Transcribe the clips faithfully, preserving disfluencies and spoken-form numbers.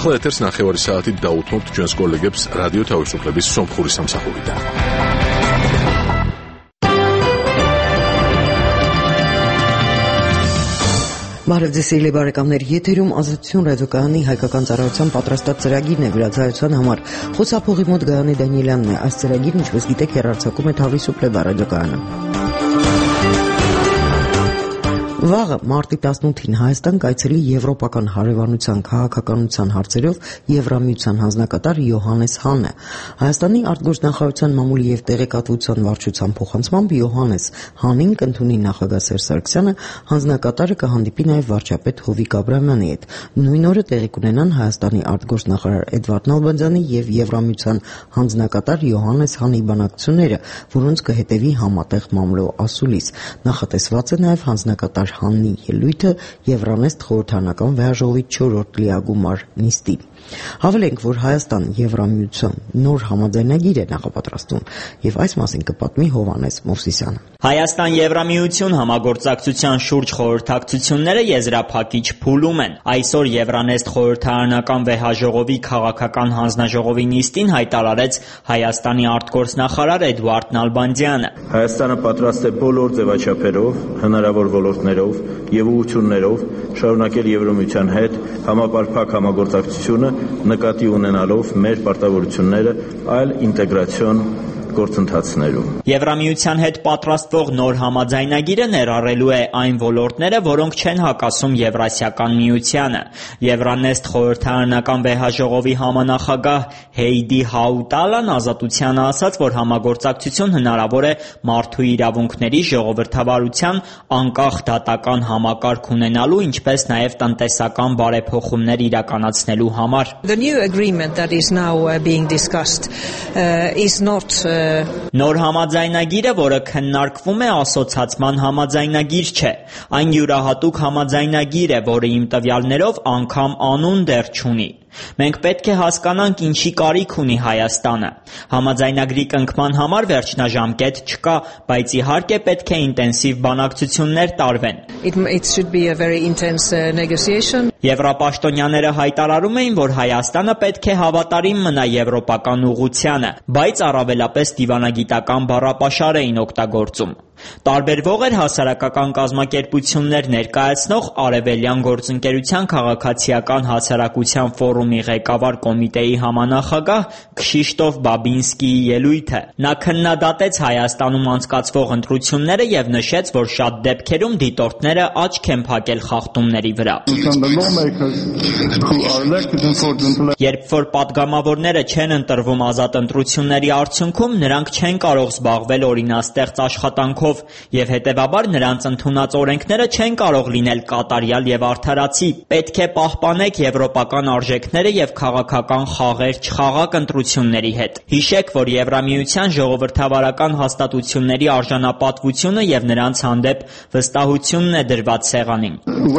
ახლა ეთერს ნახევარი საათით დაუთმობთ ჩვენს კოლეგებს რადიო თავისუფლების სომხური სამსახურიდან. Բարևձեզ բարեկամներ, եթերում ազատություն ռադիոկայանի հայկական ծառայության պատրաստած ծրագիրն է վերացայության համար։ Խոսափողի մոտ Գայանե Դանիելյանն է։ Այս ծրագիրն, ինչպես գիտեք, հեռարձակում է Თავისუფლება ռադիոկայանը։ Վաղը մարտի տասնութին Հայաստան կայցելի Եվրոպական հարևանության քաղաքականության հարցերով Եվրամիության հանձնակատար Յոհանես Հանը։ Հայաստանի արտգործնախարարության մամուլի եւ տեղեկատվության վարչության փոխանցմամբ Յոհանես Հանին կընդունի նախագահ Սերժ Սարգսյանը, հանձնակատարը կհանդիպի նաեւ վարչապետ Հովիկ Աբրահամյանի հետ։ Նույն օրը տեղի կունենան Հայաստանի արտգործնախարար Էդվարդ Նալբանդյանի եւ Եվրամիության հանձնակատար Յոհանես Հանի բանակցությունները, որոնց կհետեւի համատեղ մամլո ասուլիս։ Նախատեսված է նաեւ հանձնակատար Հաննի ելույթը Եվրանեստ խորհրդարանական վեհաժողովի չորրորդ լիագումար նիստի։ Հավելենք, որ Հայաստան Եվրամիության նոր համաձայնագիր է նախապատրաստում եւ այս մասին կպատմի Հովհաննես Մովսիսյանը։ Հայաստան Եվրամիություն համագործակցության շուրջ խորհրդակցությունները եզրափակիչ փուլում են։ Այսօր Եվրանեստ խորհրդարանական վեհաժողովի քաղաքական հանձնաժողովի նիստին հայտարարեց Հայաստանի արտգործնախարար Էդվարդ Նալբանդյանը։ Հայաստանը պատրաստ է բոլոր ձևաչափերով, հնարավոր ոլորտներով եւ ուղղություններով շարունակել Եվրամիության հետ համապարփակ համագործակցությունը, նկատի ունենալով մեր պարտավորությունները այլ ինտեգրացիոն գործընթացներում։ Եվրամիության հետ պատրաստվող նոր համաձայնագիրը ներառելու է այն ոլորտները, որոնք չեն հակասում Եվրասիական միությանը։ Եվրանեստ խորհրդարանական վեհաժողովի համանախագահ Հեյդի Հաուտալան Ազատությանը ասաց, որ համագործակցություն հնարավոր է մարդու իրավունքների, ժողովրդավարության, անկախ դատական համակարգ ունենալու, ինչպես նաև տնտեսական բարեփոխումներ իրականացնելու համար։ The new agreement that is now uh, being discussed uh, is not uh, Նոր համաձայնագիրը, որը քննարկվում է, ասոցացման համաձայնագիր չէ։ Այն յուրահատուկ համաձայնագիր է, որը իմ տվյալներով անգամ անուն դեռ չունի։ Մենք պետք է հասկանանք ինչի կարիք ունի Հայաստանը։ Համաձայնագրի կնքման համար վերջնաժամկետ չկա, բայց իհարկե պետք է ինտենսիվ բանակցություններ տարվեն։ It, it should be a very intense uh, negotiation. Եվրապաշտոնյաները հայտարարում էին, որ Հայաստանը պետք է հավատարիմ մնա եվրոպական ուղղությանը, բայց առավելապես դիվանագիտական բառապաշար էին օգտագործում։ Տարբերվող էր հասարակական կազմակերպություններ ներկայացնող Արևելյան գործընկերության քաղաքացիական հասարակության ֆորումի ղեկավար կոմիտեի համանախագահ Քշիշտոֆ Բաբինսկիի ելույթը։ Նա քննադատեց Հայաստանում անցկացվող ընտրությունները եւ նշեց, որ շատ դեպքերում դիտորդները աչք են փակել խախտումների վրա։ Երբ որ падգամավորները չեն ընտրվում ազատ ընտրությունների արդյունքում, նրանք չեն կարող զբաղվել օրինաստեղծ աշխատանքով եւ հետեւաբար նրանց ընդունած օրենքները չեն կարող լինել կատարյալ եւ արդարացի։ Պետք է պահպանեք եվրոպական արժեքները եւ քաղաքական խաղեր չխաղաք ընտրությունների հետ։ Հիշեք, որ Եվրամիության ժողովրդավարական հաստատությունների արժանապատվությունը եւ նրանց հանդեպ վստահությունն է դրված սեղանին։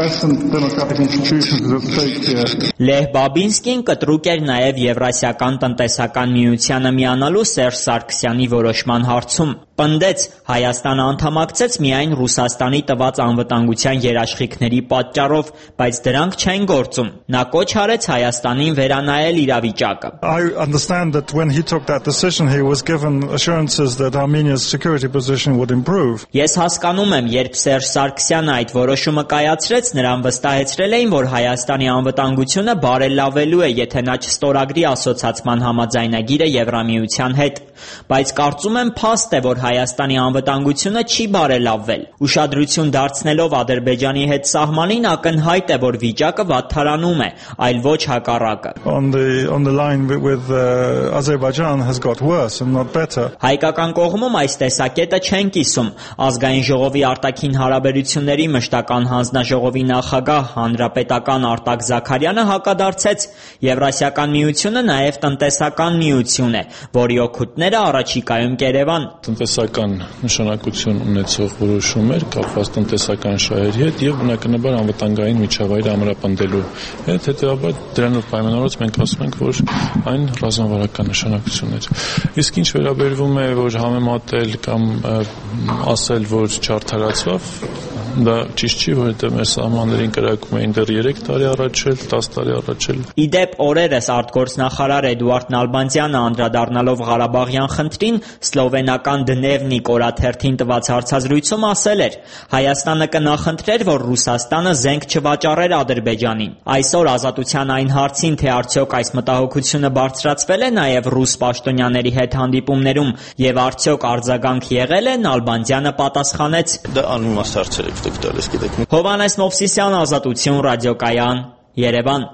Լեհ Բաբինսկին կտրուկ էր նաեւ Եվրասիական տնտեսական միությանը միանալու Սերժ Սարգսյանի որոշման հարցում։ Պնդեց, Հայաստանը անդամակցեց միայն Ռուսաստանի տված անվտանգության երաշխիքների պատճառով, բայց դրանք չեն գործում։ Նա կոչ արեց Հայաստանին վերանայել իրավիճակը։ I understand that when he took that decision he was given assurances that Armenia's security position would improve. Ես հասկանում եմ, երբ Սերժ Սարգսյանը այդ որոշումը կայացրեց, նրան վստահեցրել էին, որ Հայաստանի անվտանգությունը բարելավելու է, եթե նա չստորագրի ասոցացման համաձայնագիրը Եվրամիության հետ։ Բայց կարծում եմ փաստ է, որ Հայաստանի անվտանգությունը չի բարելավվել։ Ուշադրություն դարձնելով Ադրբեջանի հետ սահմանին ակնհայտ է, որ վիճակը վատթարանում է, այլ ոչ հակառակը։ On the on the line with uh, Azerbaijan has got worse and not better. Հայկական կողմում այս տեսակետը չեն կիսում։ Ազգային ժողովի արտաքին հարաբերությունների մշտական հանձնաժողովի նախագահ հանրապետական Արտակ Զաքարյանը հակադարձեց, Եվրասիական միությունը նաև տնտեսական միություն է, որի օգուտները առաջիկայում կերևան։ Տնտեսական նշանակություն ունեցող որոշումներ կապված տնտեսական շահերի հետ եւ բնականաբար անվտանգային միջավայրը ամրապնդելու հետ, հետեւաբար դրանով պայմանավորված մենք ասում ենք, որ այն ռազմավարական նշանակություն էր։ Իսկ ինչ վերաբերվում է, որ համեմատել կամ ասել, որ չարդարացավ, դա ճիշտ չի, որովհետև մեր սահմաններին կրակում էին դեռ երեք տարի առաջ էլ, տասը տարի առաջ էլ։ Ի դեպ, օրերս արտգործնախարար Էդուարդ Նալբանդյանը անդրադառնալով Ղարաբաղյան խնդրին սլովենական Դնևնիկ օրաթերթին տված հարցազրույցում ասել էր. Հայաստանը կնախընտրեր, որ Ռուսաստանը զենք չվաճառեր Ադրբեջանին։ Այսօր Ազատության այն հարցին, թե արդյոք այս մտահոգությունը բարձրացվել է նաև ռուս պաշտոնյաների հետ հանդիպումներում եւ արդյոք արձագանք եղել է, Նալբանդյանը պատասխանեց. Դա անիմաստ հարցեր եք դուք տալիս, գիտեք։ Հովհաննես Մովսիսյան, Ազատություն, ռադիոկայան, Երևան։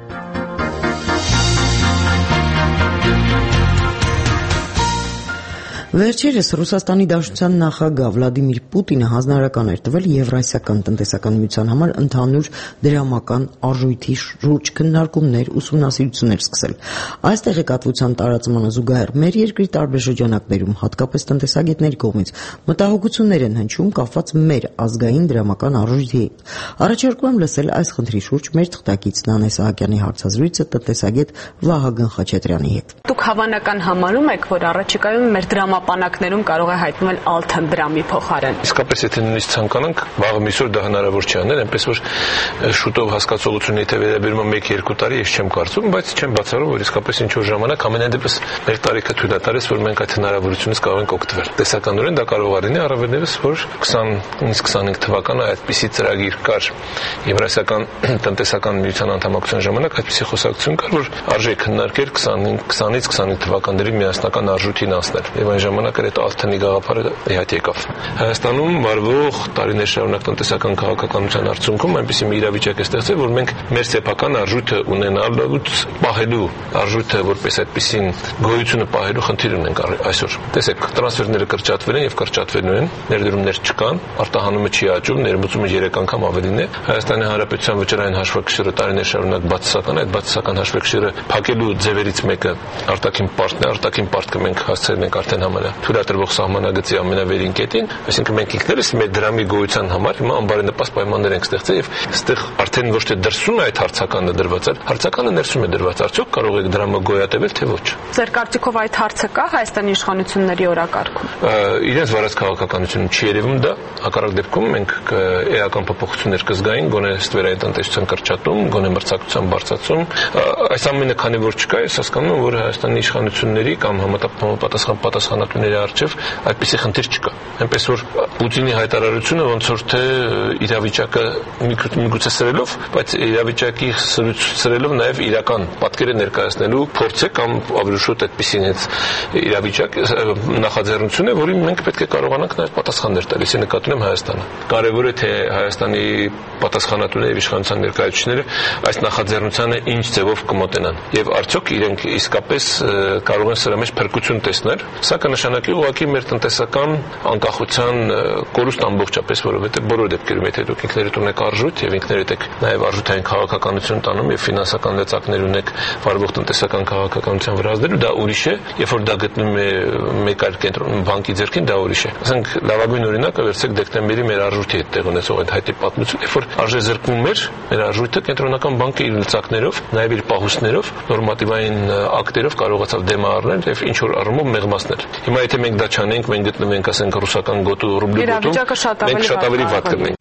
Վերջերս Ռուսաստանի Դաշնության նախագահ Վլադիմիր Պուտինը հանձնարարական էր տվել Եվրասիական տնտեսական միության համար ընդհանուր դրամական արժույթի շուրջ քննարկումներ, ուսումնասիրություններ սկսել։ Այս տեղեկատվության տարածմանը զուգահեռ մեր երկրի տարբեր շրջանակներում, հատկապես տնտեսագետների կողմից, մտահոգություններ են հնչում կապված մեր ազգային դրամական արժույթի հետ։ Առաջարկում եմ լսել այս խնդրի շուրջ մեր թղթակից Նանե Սահակյանի հարցազրույցը տնտեսագետ Վահագն Խաչատրյանի հետ։ Դուք հավանական համարում եք, որ առաջիկայում մեր դրամապանակներում կարող է հայտնվել ալթն դրամի փոխարեն։ Իսկապես եթե նույնիսկ ցանկանանք, վաղը միսօր դա հնարավոր չի անել, այնպես որ շուտով հասկացողությունը եթե վերաբերում է մեկ-երկու տարի, ես չեմ կարծում, բայց չեմ բացառում, որ իսկապես ինչ որ ժամանակ ամենայն դեպս մեր տարիքը թույլատրես, որ մենք այդ հնարավորությունից կարող ենք օգտվել։ Տեսականորեն դա կարող է լինի, առավելևս որ քսան քսանինք թվականը այդպիսի ծրագիր կար Եվրասիական տնտեսական միության անդամակցության ժամանակ այդպիսի խոսակցություն կար, որ արժե քննարկել քսանից քսանինք թվականների միասնական արժույթին անցնել։ Եվ այն ժամանակ այդ ալթնի գաղափարը իհայտ եկավ։ Հայաստանում վարվող տարիներ շարունակ տնտեսական քաղաքականության արդյունքում այնպիսի մի իրավիճակ է ստեղծվել, որ մենք մեր սեփական արժույթը ունենալուց պահելու արժույթը որպես այդպիսին գոյությունը պահելու խնդիր ունենք այսօր։ Տեսեք, տրանսֆերները կրճատվել են եւ կրճատվելու են, ներդրումներ չկան, արտահանումը չի աճում, ներմուծումը երեք անգամ ավելին է։ Հայաստանի Հանրապետության վճռային հաշվեկշիռը տարիներ շարունակ բացասական է, այդ բացասական հաշվեկշիռը փակելու ձևերից մեկը արտաքին պարտն է, արտաքին պարտքը մենք հասցրել ենք արդեն համարյա թույլատրվող սահմանագծի ամենավերին կետին, այսինքն մենք ինքներս մեր դրամի գոյության համար հիմա անբարենպաստ պայմաններ ենք ստեղծել եւ այստեղ արդեն ոչ թե դրսում է այդ հարցականը դրված, այլ հարցականը ներսում է դրված։ Արդյոք կարող եք դրամը գոյատևել, թե ոչ։ Ձեր կարծիքով այդ հարցը կա Հայաստանի իշխանությունների օրակարգում։ Իրենց վարած քաղաքականությունը չի երևում դա, հակառակ դեպքում մենք էական փոփոխություններ կզգային, գոնե ստվերային տնտեսության կրճատում, գոնե մրցակցության բարձրացում։ Այս ամենը քանի որ չկա, ես հասկանում եմ, որ Հայաստանի իշխանությունների կամ համապատասխան պատասխանատուների առջև այդպիսի խնդիր չկա։ Այնպես որ Պուտինի հայտարարությունը ոնց որ թե իրավիճակը միգուցե սրելով, բայց իրավիճակի սրելով նաև իրական պատկերը ներկայացնելու փորձ է կամ ավելի շուտ այդպիսին այդ իրավիճակ նախաձեռնություն է, որին մենք պետք է կարողանանք նաև պատասխաններ տալ, իսկ նկատում եմ Հայաստանը։ Կարևոր է թե Հայաստանի պատասխանատուները, իշխանության ներկայացուցիչները այս նախաձեռնությանը ինչ ձևով կմոտենան եւ արդյոք իրենք իսկապես կարող են սրա մեջ փրկություն տեսնել։ Սա կնշանակի ուղղակի մեր տնտեսական անկախության կորուստ ամբողջապես, որովհետեւ բոլոր դեպքերում եթե դուք ինքներդ ունեք արժույթ եւ ինքներդ եք նաեւ արժութային քաղաքականություն տանում եւ ֆինանսական լծակներ ունեք վարվող տնտեսական քաղաքականության վրա ազդելու, դա ուրիշ է, երբ որ դա գտնում է մեկ այլ կենտրոն բանկի ձեռքին, դա ուրիշ է։ Ասենք լավագույն օրինակը վերցեք դեկտեմբերի մեր արժույթի հետ տեղ ունեցող այդ հայտի պատմությունը, երբ որ արժե զրկվում էր մեր արժույթը, կենտրոնական բանկը իր լծակներով, նաեւ իր պահուստներով, նորմատիվային ակտերով կարողացավ դեմ առնել եւ ինչ որ առումով մեղմացնել։ Հիմա եթե մենք դա չանենք, մենք գտնվենք, ասենք, ռուսական գոտու ռուբլի գոտում, մենք շատ ավելի վատ կլինենք։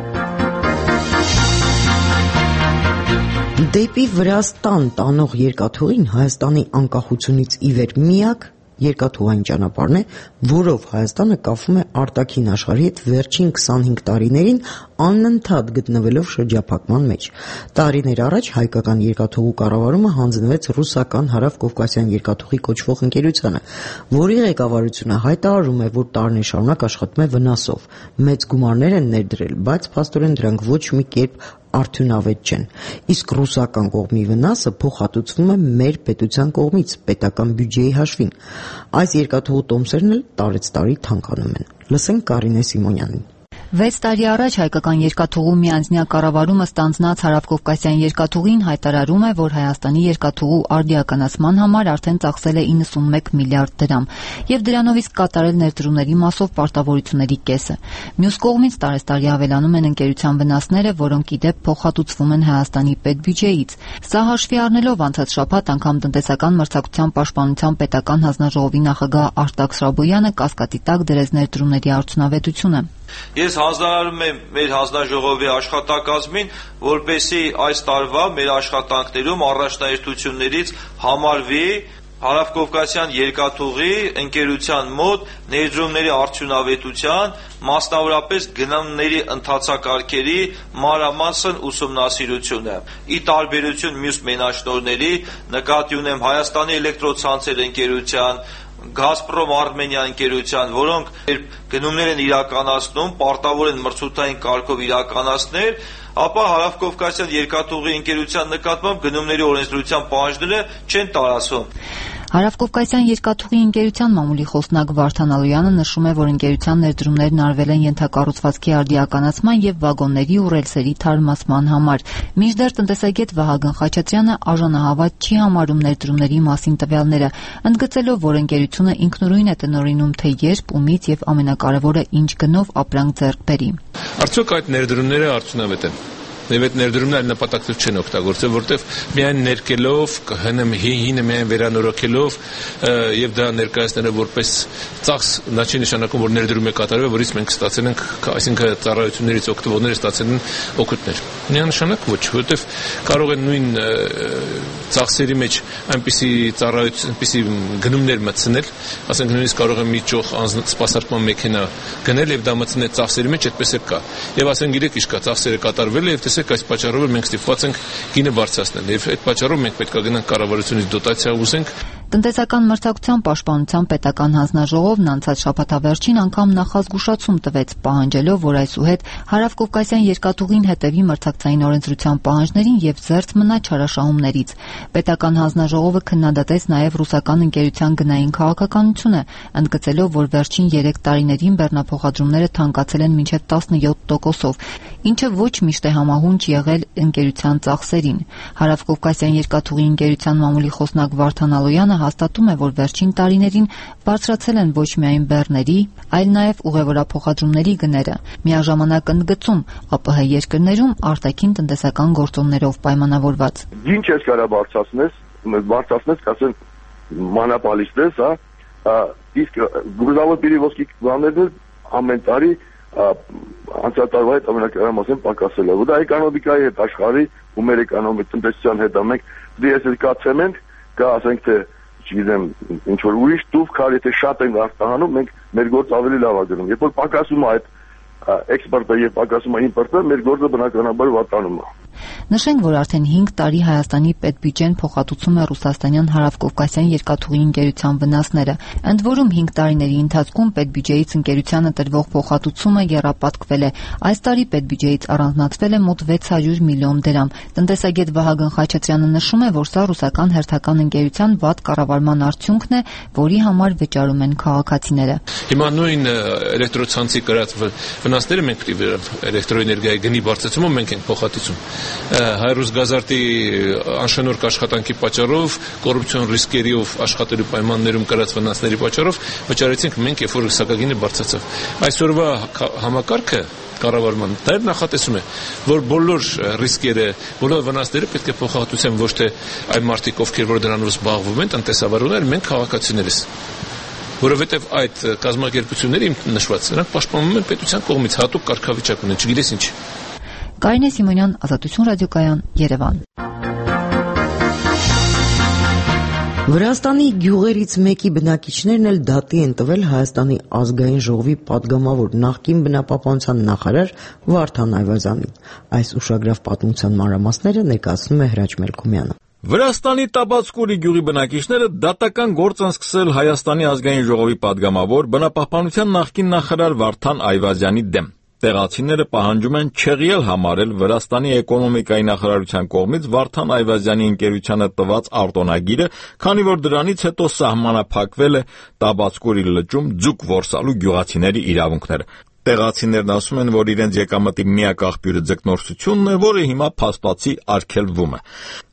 Դեպի Վրաստան տանող երկաթուղին Հայաստանի անկախությունից ի վեր միակ երկաթուղային ճանապարհն է, որով Հայաստանը կապվում է արտաքին աշխարհի հետ վերջին քսանհինգ տարիներին անընդհատ գտնվելով շրջափակման մեջ։ Տարիներ առաջ հայկական երկաթուղու կառավարումը հանձնվեց ռուսական Հարավկովկասյան երկաթուղի կոչվող ընկերությանը, որի ղեկավարությունը հայտարարում է, որ տարիներ շարունակ աշխատում է վնասով։ Մեծ գումարներ են ներդրել, բայց փաստորեն դրանք ոչ մի կերպ արդյունավետ չեն։ Իսկ ռուսական կողմի վնասը փոխհատուցվում է մեր պետության կողմից պետական բյուջեի հաշվին։ Այս երկաթուղու տոմսերն էլ տարեց տարի թանկանում են։ Լսենք Կարինե Սիմոնյանին։ Վեց տարի առաջ հայկական երկաթուղու միանձնյա կառավարումը ստանձնած Հարավկովկասյան երկաթուղին հայտարարում է, որ Հայաստանի երկաթուղու արդիականացման համար արդեն ծախսել է իննսունմեկ միլիարդ դրամ եւ դրանով իսկ կատարել ներդրումների մասով պարտավորությունների կեսը։ Մյուս կողմից տարեստարի ավելանում են ընկերության վնասները, որոնք ի դեպ փոխհատուցվում են Հայաստանի պետբյուջեից։ Սա հաշվի առնելով անցած շաբաթ անգամ տնտեսական մրցակցության պաշտպանության պետական հանձնաժողովի նախագահ Արտակ Շրաբոյանը կասկածի տակ դրեց ներդրումների արդյունավետությունը։ Ես ես հանձնարարում եմ մեր հանձնաժողովի աշխատակազմին, որպեսզի այս տարվա մեր աշխատանքներում առաջնահերթություններից համարվի Հարավկովկասյան երկաթուղի ընկերության մոտ ներդրումների արդյունավետության, մասնավորապես գնումների ընթացակարգերի մանրամասն ուսումնասիրությունը։ Ի տարբերություն մյուս մենաշնորհների, նկատի ունեմ Հայաստանի էլեկտրոցանցեր ընկերության, Գազպրոմ Արմենիա ընկերության, որոնք գնումներ են իրականացնում, պարտավոր են մրցութային կարգով իրականացնել, ապա Հարավկովկասյան երկաթուղի ընկերության նկատմամբ գնումների օրենսդրության պահանջները չեն տարածվում։ Հարավկովկասյան երկաթուղի ընկերության մամուլի խոսնակ Վարդան Ալոյանը նշում է, որ ընկերության ներդրումներն արվել են ենթակառուցվածքի արդիականացման եւ վագոնների ու ռելսերի թարմացման համար։ Մինչդեռ տնտեսագետ Վահագն Խաչատրյանը արժանահավատ չի համարում ներդրումների մասին տվյալները, ընդգծելով, որ ընկերությունը ինքնուրույն է տնօրինում, թե երբ, ումից եւ ամենակարևորը ինչ գնով ապրանք ձեռք բերի։ Արդյոք այդ ներդրումները արդյունավետ են։ Եվ այդ ներդրումները նպատակով չեն օգտագործել, որտեղ միայն ներկելով, հինը միայն վերանորոգելով եւ դա ներկայացնելը որպես ծախս, նա չի նշանակում, որ ներդրում է կատարվել, որից մենք ստացել ենք, այսինքն ծառայություններից օգտվողները ստացել են օգուտներ։ Միանշանակ ոչ, որտեղ կարող են նույն ծախսերի մեջ այնպիսի ծառայություն, այնպիսի գնումներ մտցնել, ասենք նույնիսկ կարող են մի ճոխ սպասարկման մեքենա գնել եւ դա մտցնել ծախսերի մեջ, այդպես էլ կա։ Եվ ասենք գիտեք ինչ կա, ծախսերը կատարվել եւ այս պատճառով մենք ստիպված ենք գինը բարձրացնել եւ այդ պատճառով մենք պետք է գնանք կառավարությունից դոտացիա ուզենք։ Տնտեսական մրցակցության պաշտպանության պետական հանձնաժողովն անցած շաբաթավերջին անգամ նախազգուշացում տվեց, պահանջելով, որ այսուհետ Հարավկովկասյան երկաթուղին հետևի մրցակցային օրենսդրության պահանջներին եւ զերծ մնա չարաշահումներից։ Պետական հանձնաժողովը քննադատեց նաեւ ռուսական ընկերության գնային քաղաքականությունը, ընդգծելով, որ վերջին երեք տարիներին բեռնափոխադրումները թանկացել են մինչեւ տասնյոթ տոկոսով, ինչը ոչ միշտ է համահունչ եղել ընկերության ծախսերին։ Հարավկովկասյան երկաթուղի ընկերության մամուլի խոսնակ Վարդան Ալոյանը հաստատում է, որ վերջին տարիներին բարձրացել են ոչ միայն բեռների, այլ նաև ուղևորափոխադրումների գները։ Միաժամանակ ընդգծում ԱՊՀ երկրներում արտաքին տնտեսական գործոններով պայմանավորված։ Ինչ ես կարա բարձրացնես, բարձրացնես, կասեն մանապալիստես, հա, իսկ Գրուզավոդ Պիրիվոսկի բաներն ամեն տարի անցյալ տարվա հետ ամենակարամասն պակասել է։ Դա էկոնոմիկայի հետ աշխարհի ու մեր էկոնոմիկ տնտեսության հետ ամենք դե ես կա ցեմենտ, կա ասենք թե չգիտեմ ինչ որ ուրիշ տուֆ քար, եթե շատ են արտահանում, մենք մեր գործ ավելի լավ է գնում։ Երբ որ պակասում է այդ էքսպորտը եւ պակասում է իմպորտը, մեր գործը բնականաբար վատանում է։ Նշենք, որ արդեն հինգ տարի Հայաստանի պետբյուջեն փոխհատուցում է ռուսաստանյան Հարավկովկասյան երկաթուղի ընկերության վնասները։ Ընդ որում հինգ տարիների ընթացքում պետբյուջեից ընկերությանը տրվող փոխհատուցումը եռապատկվել է։ Այս տարի պետբյուջեից առանձնացվել է մոտ վեց հարյուր միլիոն դրամ։ Տնտեսագետ Վահագն Խաչատրյանը նշում է, որ սա ռուսական հերթական ընկերության վատ կառավարման արդյունքն է, որի համար վճարում են քաղաքացիները։ Հիմա նույն էլեկտրոցանցի կրած վնասները մենք պետք է էլեկտրոէներգիայի գնի բարձրացումը մենք ենք փոխհատուցում։ Հայրուս գազարտի անշնորհք աշխատանքի պատճառով, կոռուպցիոն ռիսկերիով աշխատելու պայմաններում կրած վնասների պատճառով վճարեցինք մենք, երբ որ սակագինը բարձրացավ։ Այսօրվա համակարգը կառավարման դա նախատեսում է, որ բոլոր ռիսկերը, բոլոր վնասները պետք է փոխհատուցեն ոչ թե այն մարդիկ, ովքեր որ դրանով զբաղվում են, տնտեսավարուներ, մենք քաղաքացիներս։ Որովհետև այդ կազմակերպությունները իմ նշված, նրանք պաշտպանվում են պետության կողմից, հատուկ կարգավիճակ ունեն, չգիտես ինչ։ Կարինե Սիմոնյան, Ազատություն ռադիոկայան, Երևան։ Վրաստանի գյուղերից մեկի բնակիչներն էլ դատի են տվել Հայաստանի ազգային ժողովի падգամավոր նախկին բնապահպանության նախարար Վարդան Այվազյանին։ Այս ուշագրավ պատմության մանրամասները ներկայացնում է Հրաչ Մելքումյանը։ Վրաստանի Տաբացկուրի գյուղի բնակիչները դատական գործ են սկսել Հայաստանի ազգային ժողովի падգամավոր բնապահպանության նախկին նախարար Վարդան Այվազյանի դեմ։ Տեղացիները պահանջում են չեղյալ համարել Վրաստանի էկոնոմիկայի նախարարության կողմից Վարդան Այվազյանի ընկերությանը տված արտոնագիրը, քանի որ դրանից հետո սահմանափակվել է Տաբացկուրի լճում ձուկ որսալու գյուղացիների իրավունքները։ Տեղացիներն ասում են, որ իրենց եկամտի միակ աղբյուրը ձկնորսությունն է, որը հիմա փաստացի արգելվում է։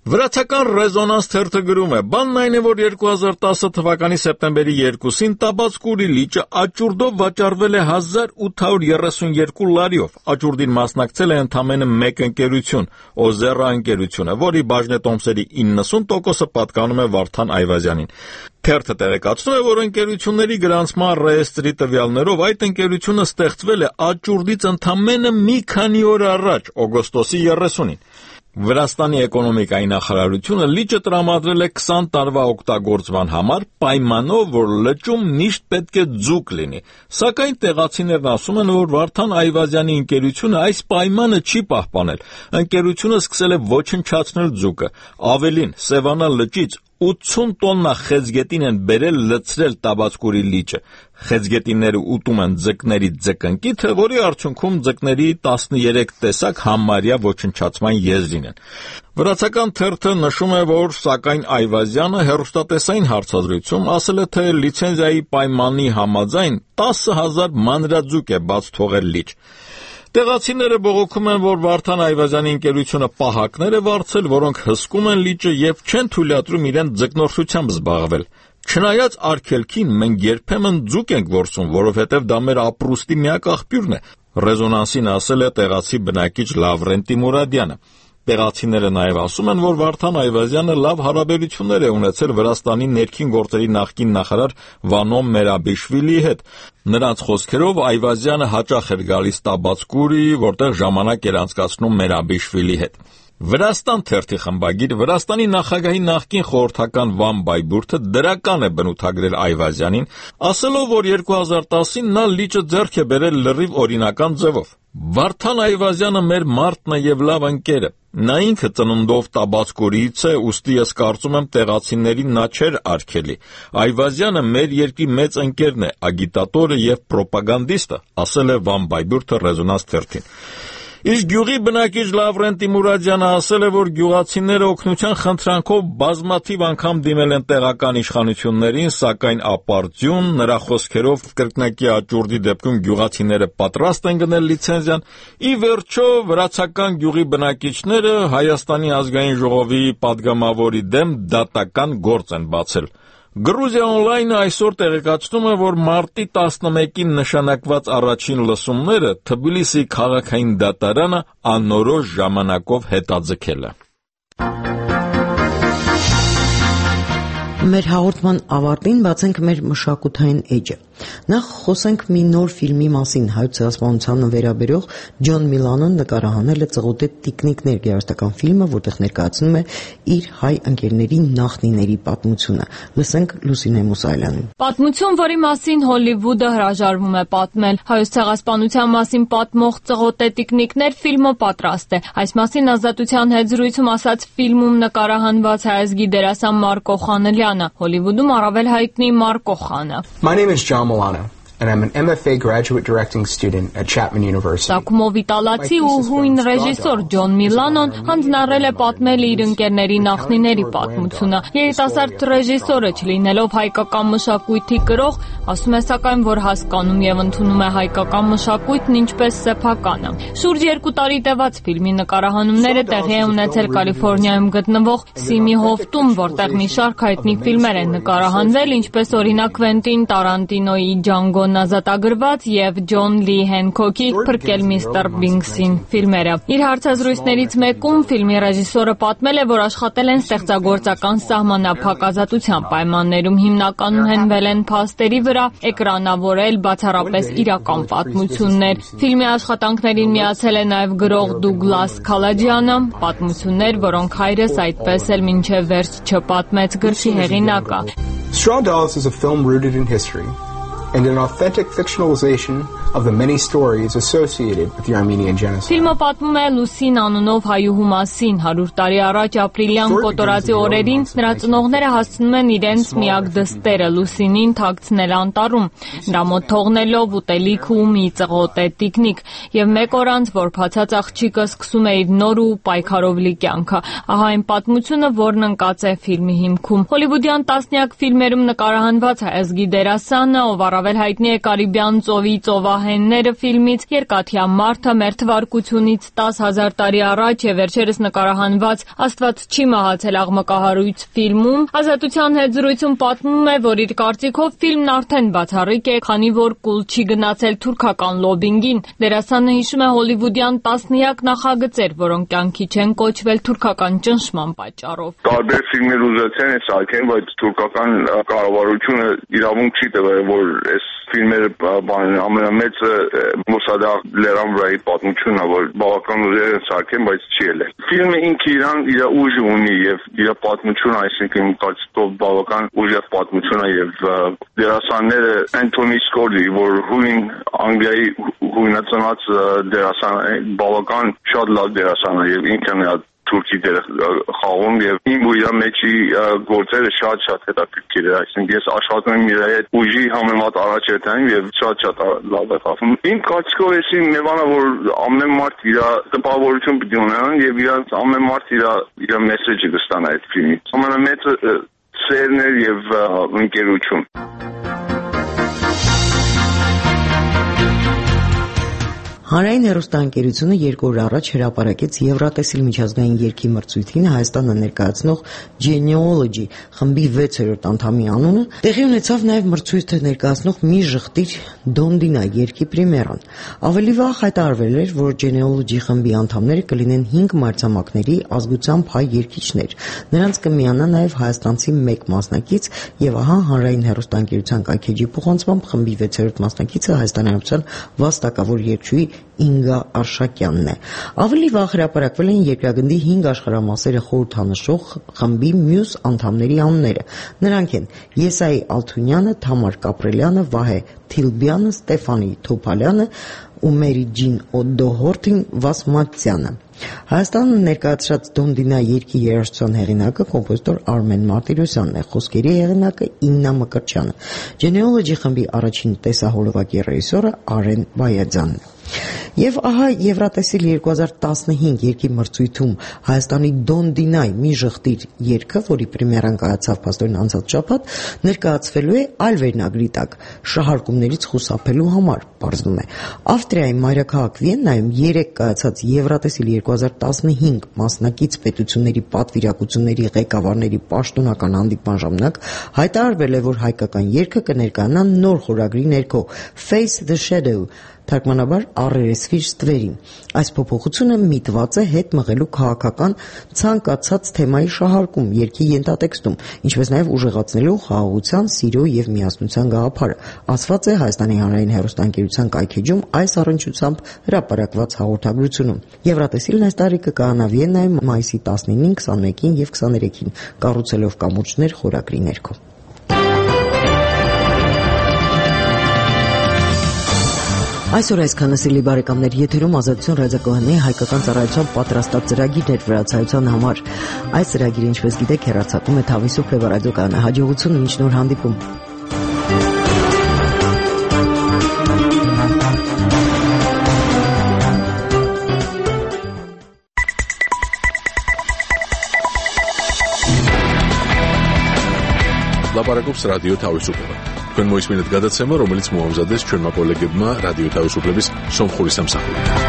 Վրացական ռեզոնանս թերթը գրում է. «Բանն այն է, որ երկու հազար տասը թվականի սեպտեմբերի երկուսին Տաբասկուրի լիճը աճուրդով վաճառվել է հազար ութ հարյուր երեսունյոթ լարիով։ Աճուրդին մասնակցել է ընդամենը մեկ ընկերություն՝ Օզերա ընկերությունը, որի բաժնետոմսերի իննսուն տոկոսը պատկանում է Վարդան Այվազյանին։ Թերթը տեղեկացնում է, որ ընկերությունների գրանցման ռեեստրի տվյալներով այդ ընկերությունը ստեղծվել է աճուրդից ընդամենը մի քանի օր առաջ՝ օգոստոսի երեսունին։ Վրաստանի էկոնոմիկայի նախարարությունը լիճը տրամադրել է քսան տարվա օգտագործման համար պայմանով, որ լճում միշտ պետք է ձուկ լինի, սակայն տեղացիներն ասում են, որ Վարդան Այվազյանի ընկերությունը այս պայմանը չի պահպանել։ Ընկերությունը սկսել է ոչնչացնել ձուկը, ավելին, Սևանա լճից ութսուն տոննա խեցգետին են բերել լցրել Տաբասկուրի լիճը։ Խեցգետինները ուտում են ձկների ձկնկիթը, որի արդյունքում ձկների տասներեք տեսակ համարյա ոչնչացման եզրին են։ Վրացական թերթը նշում է, որ սակայն Այվազյանը հեռուստատեսային հարցազրույցում ասել է, թե լիցենզիայի պայմանի համաձայն տասը հազար մանրաձուկ է բաց թողել լիճ։ Տեղացիները բողոքում են, որ Վարդան Այվազյանի ընկերությունը պահակներ է վարձել, որոնք հսկում են լիճը եւ չեն թույլատրում իրեն ձկնորսությամբ զբաղվել։ Չնայած արգելքին մենք երբեմն ձուկ ենք որսում, որովհետեւ դա մեր ապրուստի միակ աղբյուրն է, ռեզոնանսին ասել է տեղացի բնակիչ Լավրենտի Մուրադյանը։ Տեղացիները նաև ասում են, որ Վարդան Այվազյանը լավ հարաբերություններ է ունեցել Վրաստանի ներքին գործերի նախկին նախարար Վանո Մերաբիշվիլիի հետ։ Նրանց խոսքերով Այվազյանը հաճախ էր գալիս Տաբասկուրի, որտեղ ժամանակ էր անցկացնում Մերաբիշվիլիի հետ։ Վրաստան թերթի խմբագիր Վրաստանի նախագահի նախկին խորհրդական Վան Բայբուրդը դրական է բնութագրել Այվազյանին, ասելով, որ երկու հազար տասին նա լիճը ձեռք է բերել լրիվ օրինական ձևով։ Վարդան Այվազյանը մեր մարդն է եւ լավ ընկերը։ Նա ինքը ծննդով Տաբասկուրից է, ուստի ես կարծում եմ տեղացիներին նա չէր արգելի։ Այվազյանը մեր երկրի մեծ ընկերն է, ագիտատորը եւ պրոպագանդիստը, ասել է Վան Բայբուրդը ռեզոնանս թերթին։ Իսկ գյուղի բնակիչ Լավրենտի Մուրադյանը ասել է, որ գյուղացիները օգնության խնդրանքով բազմաթիվ անգամ դիմել են տեղական իշխանություններին, սակայն ապարդյուն, նրա խոսքերով կրկնակի աճուրդի դեպքում գյուղացիները պատրաստ են գնել լիցենզիան։ Ի վերջո վրացական գյուղի բնակիչները Հայաստանի ազգային ժողովի падգամավորի դեմ դատական գործ են բացել։ Գրուզիա օնլայնը այսօր տեղեկացնում է, որ մարտի տասնմեկին նշանակված առաջին լսումները Թբիլիսի քաղաքային դատարանը անորոշ ժամանակով հետաձգել է։ Մեր հաղորդման ավարտին բացենք մեր մշակութային էջը։ Նախ խոսենք մի նոր ֆիլմի մասին։ Հայոց ցեղասպանությանը վերաբերող Ջոն Միլանը նկարահանել է «Ծղոտե տիկնիկներ» երաժշտական ֆիլմը, որտեղ ներկայացնում է իր հայ ընկերների նախնիների պատմությունը։ Լսենք Լուսինե Մուսայելյանին։ Պատմություն, որի մասին Հոլիվուդը հրաժարվում է պատմել։ Հայոց ցեղասպանության մասին պատմող «Ծղոտե տիկնիկներ» ֆիլմը պատրաստ է։ Այս մասին Ազատության հետ զրույցում ասաց ֆիլմում նկարահանված հայազգի դերասան Մարկո Խանելյանը, Հոլիվուդում առավել հայտնի Մարկո Խանը։ My name is John Milano, and I'm an M F A graduate directing student at Chapman University. Սակումով իտալացի ու հույն ռեժիսոր Ջոն Միլանոն հանձնարարել է պատմել իր ընկերների նախնիների պատմությունը։ Երիտասարդ ռեժիսորը, չլինելով հայկական մշակույթի կրող, ասում է սակայն, որ հասկանում եւ ընդունում է հայկական մշակույթն ինչպես սեփականը։ Շուրջ երկու տարի տևած ֆիլմի նկարահանումները տեղի են ունեցել Կալիֆոռնիայում գտնվող Սիմի հովտում, որտեղ մի շարք հայտնի ֆիլմեր են նկարահանվել, ինչպես օրինակ Քվենտին Տարանտինոյի Ջանգոն ազատագրված եւ Ջոն Լի Հենքոքի Փրկել միստր Բինքսին ֆիլմերը։ Իր հարցազրույցներից մեկում ֆիլմի ռեժիսորը պատմել է, որ աշխատել են ստեղծագործական սահմանափակ ազատության պայմաններում, հիմնականում հենվել են փաստերի վրա, էկրանավորել բացառապես իրական պատմություններ։ Ֆիլմի աշխատանքներին միացել է նաեւ գրող Դուգլաս Քալաջյանը, պատմություններ, որոնք հայրս այդպես էլ մինչև վերջ չպատմեց գրքի հեղինակը։ Straw Dogs is a film rooted in history and an authentic fictionalization of the many stories associated with the Armenian genocide. Ֆիլմը պատմում է Լուսին անունով հայուհու մասին։ հարյուր տարի առաջ ապրիլյան կոտորածի օրերին նրա ծնողները հասցնում են իրենց միակ դստերը Լուսինին թաքցնել անտառում, նրա մոտ թողնելով ուտելիք ու մի ծղոտե տիկնիկ, եւ մեկ օր անց որբացած աղջիկը սկսում է իր նոր ու պայքարով լի կյանքը։ Ահա այն պատմությունը, որն ընկած է ֆիլմի հիմքում։ Հոլիվուդյան տասնյակ ֆիլմերում նկարահանված հայազգի դերասանը, ով առավել հայտնի է Կարիբյան ծովի ծովահենները ֆիլմից, Երկաթյա մարդը մեր թվարկությունից տասը հազար տարի առաջ եւ վերջերս նկարահանված Աստված չի մահացել աղմկահարույց ֆիլմում։ Ազատության հետ զրույցում պատմում է, որ իր կարծիքով ֆիլմն արդեն բացառիկ է, քանի որ կուլ չի գնացել թուրքական լոբինգին։ Դերասանը հիշում է հոլիվուդյան տասնյակ նախագծեր, որոնք կյանքի չեն կոչվել թուրքական ճնշման պատճառով։ Տարբեր ֆիլմեր ուզեցին են սարքեն, բայց թուրքական կառավարությունը իրավունք չի տվել, որ այս ֆիլմերը բան ամենամեծը Մոսադաղ լեռան վրայի պատմությունն է, որ բավական ուժեր են սարքեն, բայց չի ելել։ Ֆիլմը ինքը իրան իր ուժը ունի եւ իր պատմությունը, այսինքն կարծիքով բավական ուժեղ պատմություն է եւ դերասանները Անթոնի Սկորդի, որ հույն Անգլիայի հույնացած դերասան, բավական շատ լավ դերասան է եւ ինքն է Թուրքի դեր խաղում եւ իմ ու իր մեջի գործերը շատ-շատ հետաքրքիր է, այսինքն ես աշխատում եմ իր հետ ուժի համեմատ առաջերտային եւ շատ-շատ լավ է խաղում։ Իմ կարծիքով էսի Նևանը, որ ամեն մարդ իր տպավորություն պիտի ունենան եւ իր ամեն մարդ իր իր մեսեջը կստանա այդ ֆիլմից։ Ամենամեծը սերն է եւ ընկերություն։ Հանրային հեռուստաընկերությունը երկու օր առաջ հրապարակեց Եվրատեսիլ միջազգային երգի մրցույթին Հայաստանը ներկայացնող Genealogy խմբի վեցերորդ անդամի անունը, տեղի ունեցավ նաև մրցույթը ներկայացնող մի ժխտիր Դոնդինա երգի պրեմիերան։ Ավելի վաղ հայտարարվել էր, որ Genealogy խմբի անդամները կլինեն հինգ մայրցամաքների ազգությամբ հայ երգիչներ։ Նրանց կմիանա նաև հայաստանցի մեկ մասնակից եւ ահա Հանրային հեռուստաընկերության կայքեջի փոխանցմամբ խմբի վեցերորդ մասնակիցը Հայաստանի Հանրապետության վաստակավոր երգչուհի Ինգա Արշակյանն է։ Ավելի վաղ հրապարակվել են երկրագնդի հինգ աշխարհամասերը խորհրդանշող խմբի մյուս անդամների անունները։ Նրանք են Եսայի Ալթունյանը, Թամար Կապրելյանը, Վահե Թիլբյանը, Ստեֆանի Թոփալյանը ու Մերիջին Օդոհորտին Վասմատյանը։ Հայաստանը ներկայացրած Դոնդինա երգի երաժշտության հեղինակը կոմպոզիտոր Արմեն Մարտիրոսյանն է, խոսքերի հեղինակը Իննա Մկրտչյանը, Genealogy խմբի առաջին տեսահոլովակի ռեժիսորը Արեն Բայաջյանն է։ Եվ ահա Եվրատեսիլ երկու հազար տասնհինգ երգի մրցույթում Հայաստանի Դոնդինայի մի ժխտիր երգը, որի պրեմիերան կայացավ փաստորեն անցած շաբաթ, ներկայացվելու է այլ վերնագրի տակ շահարկումներից խուսափելու համար, պարզվում է։ Ավստրիայի մայրաքաղաք Վիեննայում երեկ կայացած Եվրատեսիլ երկու հազար տասնհինգ մասնակից պետությունների պատվիրակությունների ղեկավարների պաշտոնական հանդիպման ժամանակ հայտարարվել է, որ հայկական երգը կներկայանա նոր խորագրի ներքո Face the Shadow, թարգմանաբար առերեսվիր ստվերին։ Այս փոփոխությունը միտված է հետ մղելու քաղաքական ցանկացած թեմայի շահարկում երգի ենթատեքստում, ինչպես նաև ուժեղացնելու խաղաղության, սիրո եւ միասնության գաղափարը, ասված է Հայաստանի հանրային հեռուստաընկերության կայքեջում այս առնչությամբ հրապարակված հաղորդագրությունում։ Եվրատեսիլն այս տարի կկայանա Վիեննայում մայիսի տասնինին, քսաներկին եւ քսաներեքին, կառուցելով կամուրջներ խորագրի ներքո։ Այսօր այսքանը սիրելի բարեկամներ, եթերում Ազատություն ռադիոկայանի հայկական ծառայության պատրաստած ծրագիրն էր վրացայության համար։ Այս ծրագիրը, ինչպես գիտեք, հեռարձակում է Թավիսուփ ռադիոկայանը։ Հաջողություն, մինչ նոր հանդիպում։ Լապարակոպս ռադիո Թավիսուփը։ Քան մոյսմենդ գադացեմը, რომელიც մոհամզադես չորմա կոլեգեբմա ռադիո Թավիսուփլեբիս Սոմխորիս ամսախորի։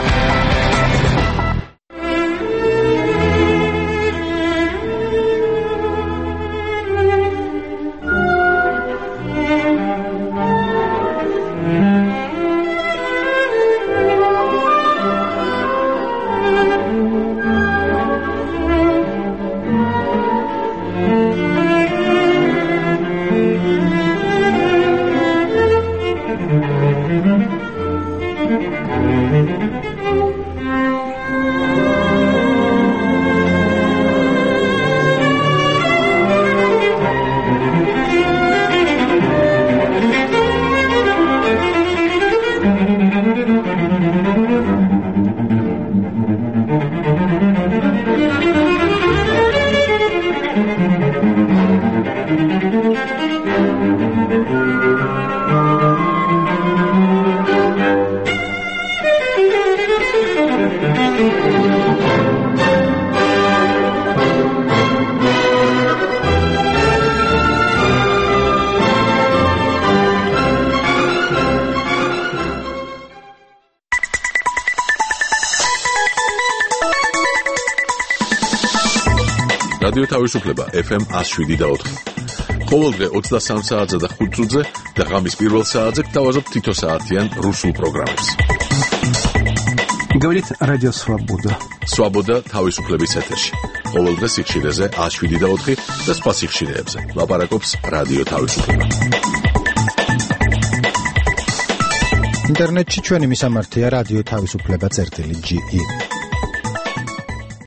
Thank you. რადიო თავისუფლება ეფ ემ one oh seven და four. ყოველდღე ოცდასამ საათზე და ხუთ წუთზე და ღამის პირველ საათზე გთავაზობთ თითო საათიან რუსულ პროგრამებს. Говорит Радио Свобода. Свобода თავისუფლების ეთერში. ყოველდღე სიხშირეზე one oh seven და four და სხვა სიხშირეებზე. ლაპარაკობს რადიო თავისუფლება. ინტერნეტში ჩვენი მისამართია რადიო თავისუფლება წერტილი ჯი ი.